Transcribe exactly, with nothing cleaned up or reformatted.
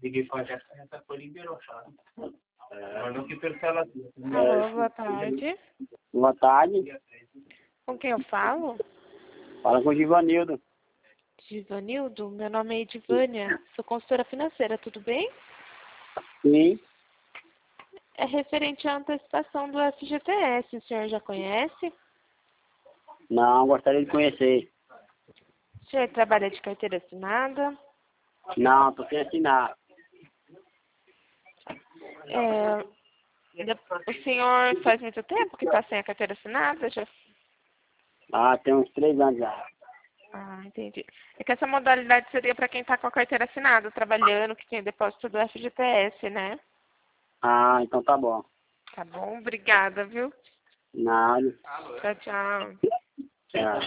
consegui fazer essa coisa liberou, sabe? Mandou que pelo celular. Alô, boa tarde. Boa tarde. Com quem eu falo? Fala com o Givanildo. Givanildo? Meu nome é Edivânia. Sou consultora financeira, tudo bem? Sim. É referente à antecipação do F G T S. O senhor já conhece? Não, gostaria de conhecer. O senhor trabalha de carteira assinada? Não, tô sem assinar. É, o senhor faz muito tempo que está sem a carteira assinada? Já... Ah, tem uns três anos já. Ah, entendi. É que essa modalidade seria para quem está com a carteira assinada, trabalhando, que tem depósito do F G T S, né? Ah, então tá bom. Tá bom? Obrigada, viu? Nada. Tchau, tchau. Tchau.